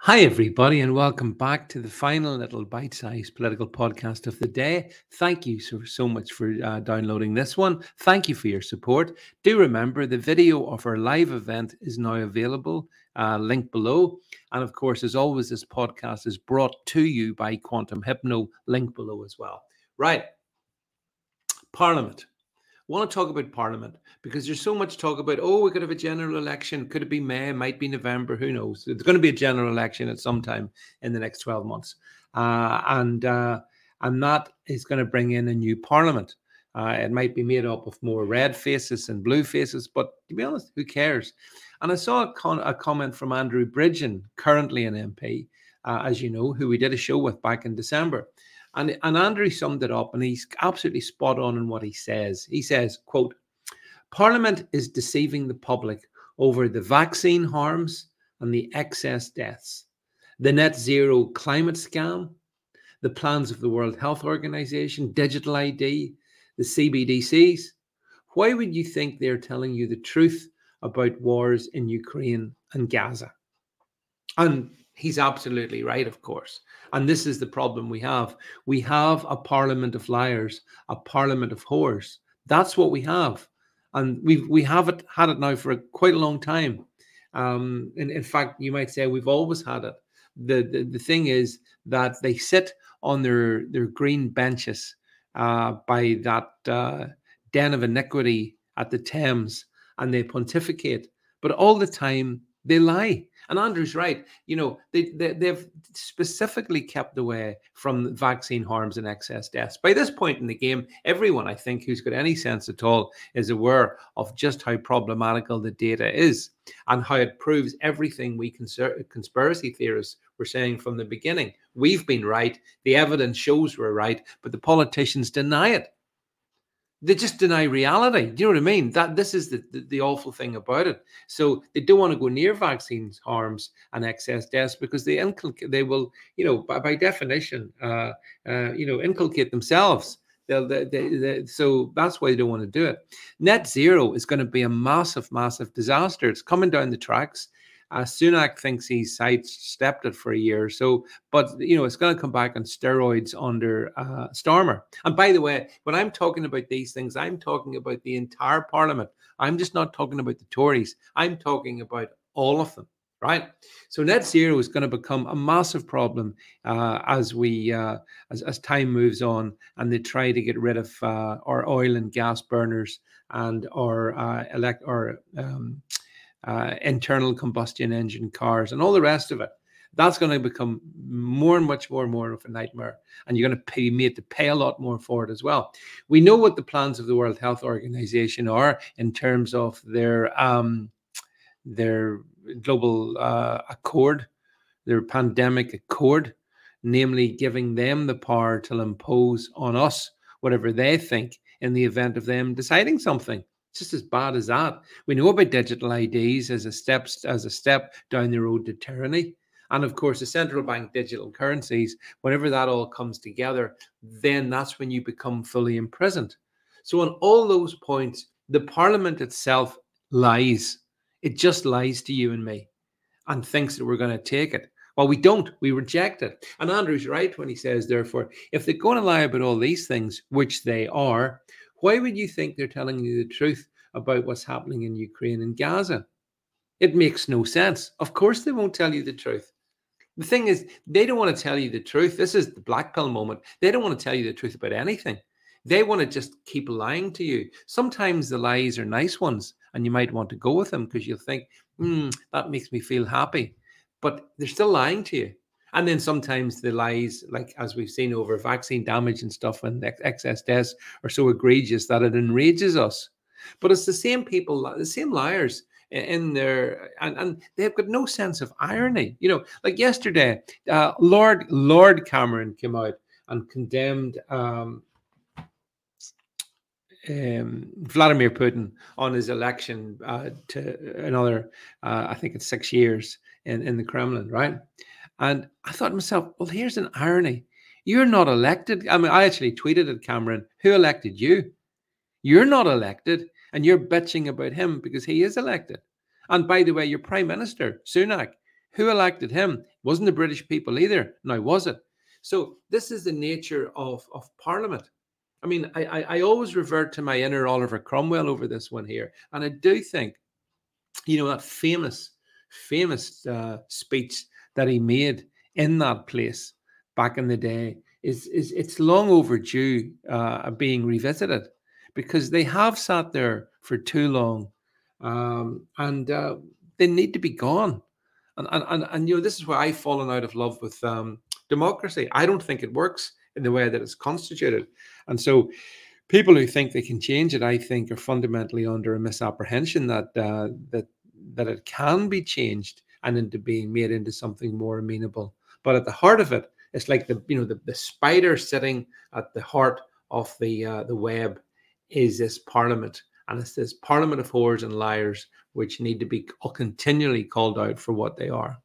Hi, everybody, and welcome back to the final little bite sized political podcast of the day. Thank you so much for downloading this one. Thank you for your support. Do remember the video of our live event is now available, link below. And of course, as always, this podcast is brought to you by Quantum Hypno, link below as well. Right, Parliament. I want to talk about Parliament because there's so much talk about, we could have a general election. Could it be May? It might be November. Who knows? It's going to be a general election at some time in the next 12 months. And that is going to bring in a new Parliament. It might be made up of more red faces and blue faces, but to be honest, who cares? And I saw a comment from Andrew Bridgen, currently an MP, as you know, who we did a show with back in December. And Andrew summed it up, and he's absolutely spot on in what he says. He says, quote, Parliament is deceiving the public over the vaccine harms and the excess deaths, the net zero climate scam, the plans of the World Health Organization, digital ID, the CBDCs. Why would you think they're telling you the truth about wars in Ukraine and Gaza? And he's absolutely right, of course. And this is the problem we have. We have a parliament of liars, a parliament of whores. That's what we have. And we have had it now for quite a long time. In fact, you might say we've always had it. The thing is that they sit on their green benches by that den of iniquity at the Thames, and they pontificate. But all the time, they lie. And Andrew's right. You know, they've specifically kept away from vaccine harms and excess deaths. By this point in the game, everyone, I think, who's got any sense at all is aware of just how problematical the data is and how it proves everything we conspiracy theorists were saying from the beginning. We've been right. The evidence shows we're right, but the politicians deny it. They just deny reality. Do you know what I mean? That this is the awful thing about it. So they don't want to go near vaccines harms and excess deaths because they will, by definition, inculcate themselves. So that's why they don't want to do it. Net zero is going to be a massive, massive disaster. It's coming down the tracks. Sunak thinks he's sidestepped it for a year or so, but it's going to come back on steroids under Starmer. And by the way, when I'm talking about these things, I'm talking about the entire Parliament. I'm just not talking about the Tories. I'm talking about all of them, right? So net zero is going to become a massive problem as time moves on, and they try to get rid of our oil and gas burners and our internal combustion engine cars and all the rest of it. That's going to become much more of a nightmare, and you're going to be made to pay a lot more for it as well. We know what the plans of the World Health Organization are in terms of their global accord, their pandemic accord, namely giving them the power to impose on us whatever they think in the event of them deciding something. It's just as bad as that. We know about digital IDs as a step down the road to tyranny. And of course, the central bank digital currencies, whenever that all comes together, then that's when you become fully imprisoned. So on all those points, the parliament itself lies. It just lies to you and me and thinks that we're going to take it. Well, we don't. We reject it. And Andrew's right when he says, therefore, if they're going to lie about all these things, which they are, why would you think they're telling you the truth about what's happening in Ukraine and Gaza? It makes no sense. Of course, they won't tell you the truth. The thing is, they don't want to tell you the truth. This is the black pill moment. They don't want to tell you the truth about anything. They want to just keep lying to you. Sometimes the lies are nice ones, and you might want to go with them because you'll think, that makes me feel happy. But they're still lying to you. And then sometimes the lies, like as we've seen over vaccine damage and stuff and excess deaths, are so egregious that it enrages us. But it's the same people, the same liars in there, and they've got no sense of irony. Like yesterday, Lord Cameron came out and condemned Vladimir Putin on his election to another, I think it's 6 years in the Kremlin, right? And I thought to myself, well, here's an irony. You're not elected. I mean, I actually tweeted at Cameron, who elected you? You're not elected, and you're bitching about him because he is elected. And by the way, your Prime Minister, Sunak, who elected him? Wasn't the British people either. Now, was it? So this is the nature of Parliament. I mean, I always revert to my inner Oliver Cromwell over this one here. And I do think, that famous speech that he made in that place back in the day is it's long overdue being revisited, because they have sat there for too long, and they need to be gone. And this is where I've fallen out of love with democracy. I don't think it works in the way that it's constituted, and so people who think they can change it, I think, are fundamentally under a misapprehension that it can be changed and into being made into something more amenable. But at the heart of it, it's like the spider sitting at the heart of the web is this Parliament, and it's this Parliament of whores and liars, which need to be continually called out for what they are.